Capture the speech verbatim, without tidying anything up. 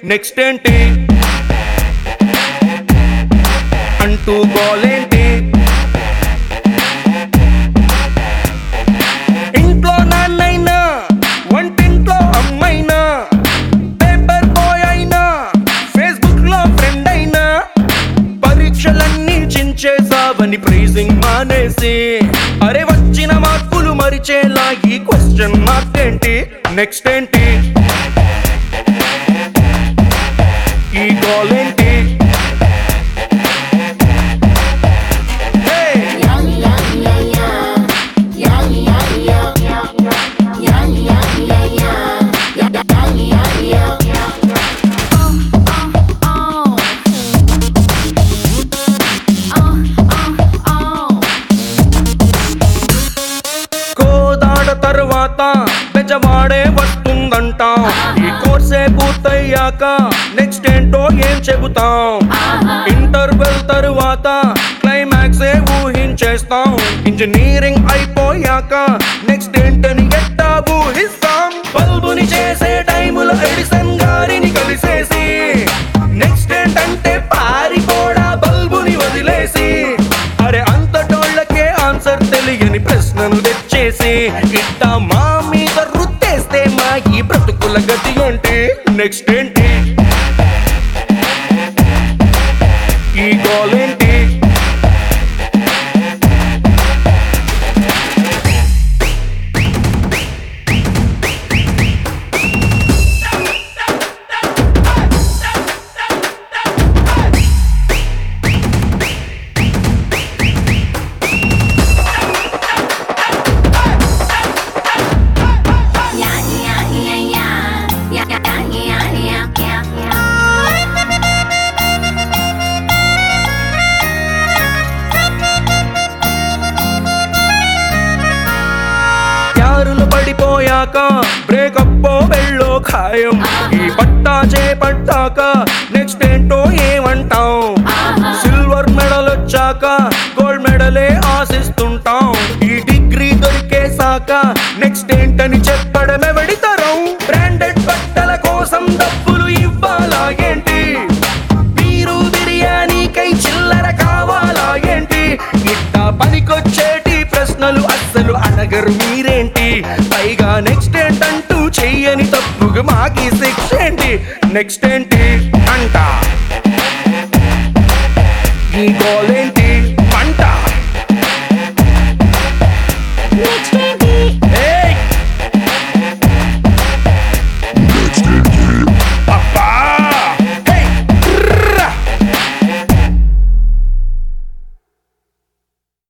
next ఏంటి అంటూ గోలేంటి ఇంట్లో నాన్నైనా వంటింట్లో అమ్మైనా పేపర్ బాయ్ అయినా ఫేస్బుక్ లో ఫ్రెండ్ అయినా పరీక్షలన్నీ చించేసావని ప్రైజింగ్ మానేసి అరే వచ్చిన మార్కులు మరిచేలా ఈ క్వశ్చన్ మార్క్ ఏంటి నెక్స్ట్ ఏంటి ఈ గోల్ ఏంటి తర్వాత బెజవాడే వస్తుందంటాం ఈ కోర్సే పూర్తయ్యాక నెక్స్ట్ ఏంటో ఏం చెబుతాం ఇంటర్వెల్ తరువాత క్లైమాక్స్ ఏ ఊహించేస్తాం ఇంజనీరింగ్ అయిపోయాక నెక్స్ట్ ఏంటని ఎట్టా ఊహిస్తాం బల్బుని చేసే టైములో ఎడిసన్ గారిని కలిసేసి నెక్స్ట్ ఏంటంటే పారిపోడా బల్బుని వదిలేసి అరే అంతటోళ్ళకే ఆన్సర్ తెలియని ప్రశ్నను తెచ్చేసి ఇట్టా మా మీద రుత్తేస్తే మా ఈ బ్రతుకుల గతి ఏంటి నెక్స్ట్ ఏంటి ఈ గోల్ ఏంటి పడిపోయాక బ్రేకప్ వెళ్ళో ఖాయం ఈ పట్టా చేపట్టాక నెక్స్ట్ ఏంటో ఏమంటాం సిల్వర్ మెడల్ వచ్చాక గోల్డ్ మెడలే ఆశిస్తుంటాం ఈ డిగ్రీ దొరికేసాక నెక్స్ట్ ఏంటని చెప్పడమే వెడితరం బ్రాండెడ్ బట్టల కోసం డబ్బులు ఇవ్వాలా ఏంటి మీరు బిర్యానీకై చిల్లర కావాలా ఏంటి ఇట్టా పనికొచ్చేటి ప్రశ్నలు అస్సలు అడగరు మీరేంటి పైగా నెక్స్ట్ ఏంటంటూ చెయ్యని తప్పుగా మాకి శిక్ష ఏంటి నెక్స్ట్ ఏంటి అంట